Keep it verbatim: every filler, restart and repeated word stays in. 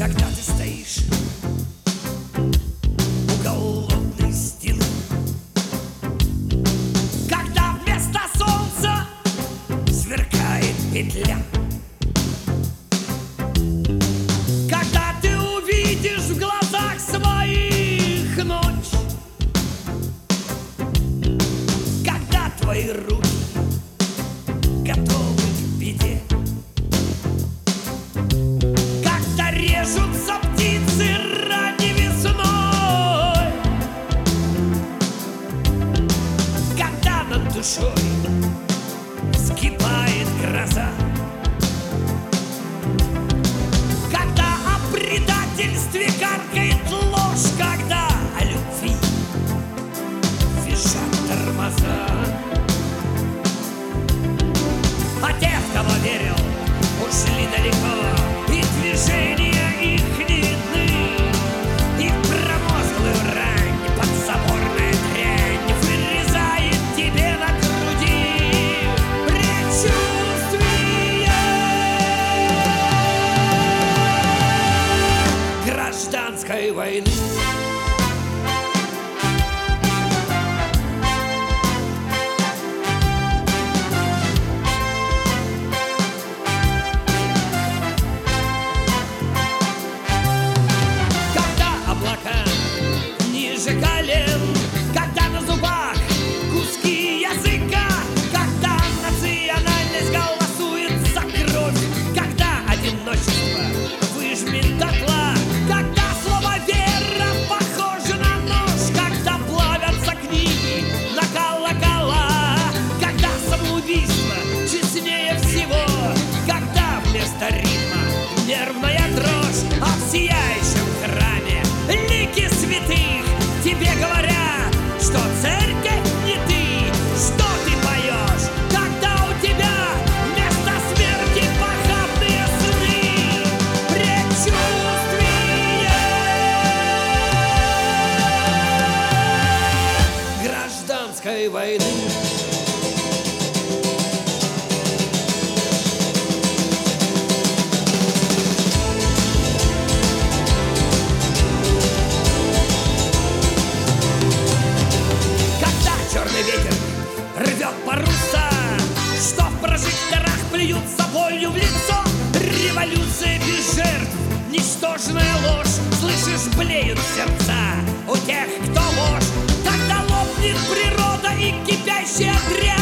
когда ты стоишь у голодной стены, когда вместо солнца сверкает петля, когда ты увидишь в глазах своих ночь, когда твои руки готовы к беде, когда режутся птицы ранней весной, когда над душой вскипает гроза, когда о предательстве каркает ложь, когда о любви визжат тормоза. А те, в кого верил, ушли далеко, и движения их не видны, и в промозглую рань подзаборная дрянь вырезает тебе на груди предчувствие гражданской войны. Ниже колен, когда на зубах куски языка, когда национальность голосует за кровь, когда одиночество выжмет дотла, когда слово «вера» похоже на нож, когда плавятся книги на колокола, когда самоубийство честнее всего, когда вместо ритма нервная дрожь, а в сияющем храме лики святых тебе говорят, что церковь не ты, что ты поешь, когда у тебя вместо смерти похабные сны, предчувствие гражданской войны. Ветер рвет паруса, что в прожекторах плюются болью в лицо. Революция без жертв, ничтожная ложь, слышишь, блеют сердца у тех, кто вождь. Когда лопнет природа и кипящая дрянь,